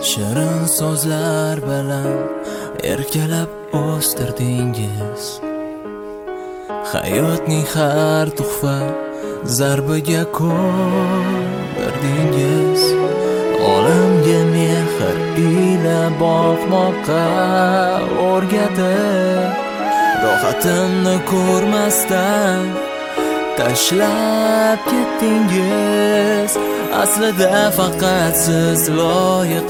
shirin so'zlar bilan erkalab o'stirdingiz. Hayotning har tuhfa zarbiga ko'rdingiz. Olamga mehr ila boqmoqqa o'rgatib, rohatimni ko'rmasdan tashlab ketdingiz. Aslida faqat siz loyiq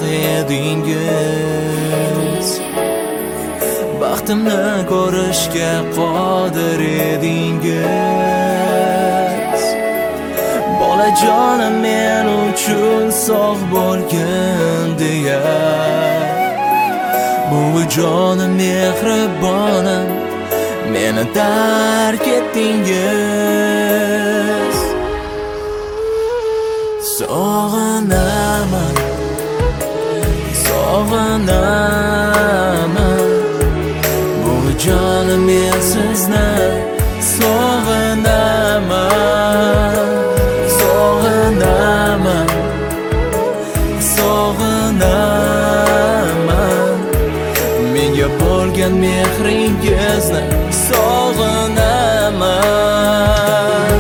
edingiz. Baxtimni ko'rishga qodir edingiz. Bolajonim men uchun sog' bo'lgin deya, buvijonim mehribonim meni tark etdingiz. Sog'inaman, sog'inaman, buvijonim men sizni sog'inaman, sog'inaman, sog'inaman, menga bo'lgan mehringizni sog'inaman.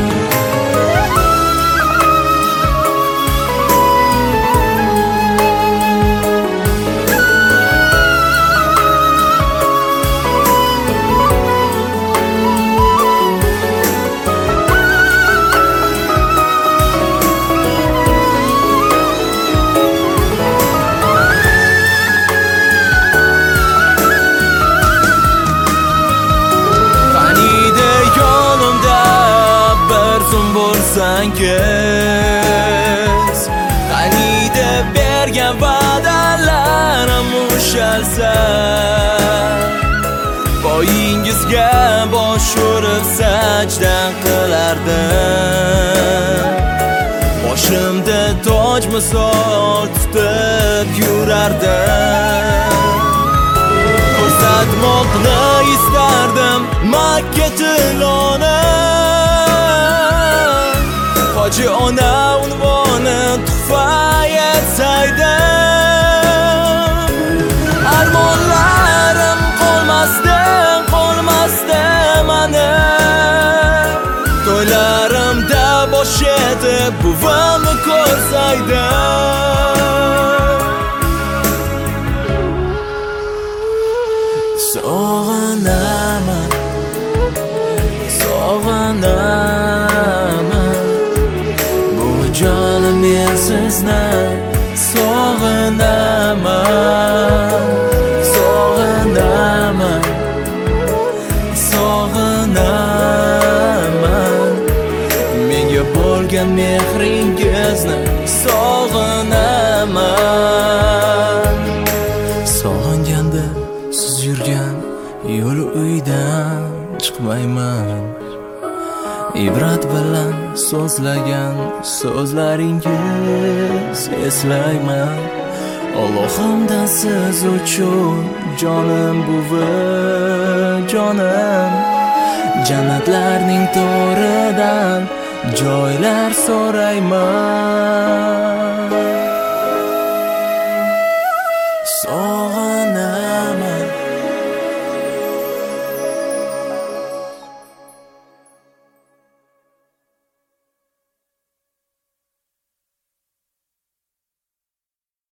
Bo'lsangiz, qaniydi bergan va'dalarim ushalsa, poyingizga bosh urib sajda qilardim. Boshimda toj misol tutib yurardim. Ko'rsatmoqni istardim Makka tiloni, Hoji ona unvoni tuhfa etsaydim. Armonlarim qolmasdi mani, to'ylarimda bosh etib buvamni ko'rsaydim. Sog'inaman, sog'inaman, jonim men sizni sog'inaman, sog'inaman, sog'inaman, menga bo'lgan mehringizni sog'inaman. Sog'inganda siz yurgan yo'l uydan chiqmayman. Ibrat bilan so'zlagan so'zlaringiz eslayman. Allohimdan siz uchun jonim buvi, jonim, jannatlarning to'ridan joylar so'rayman.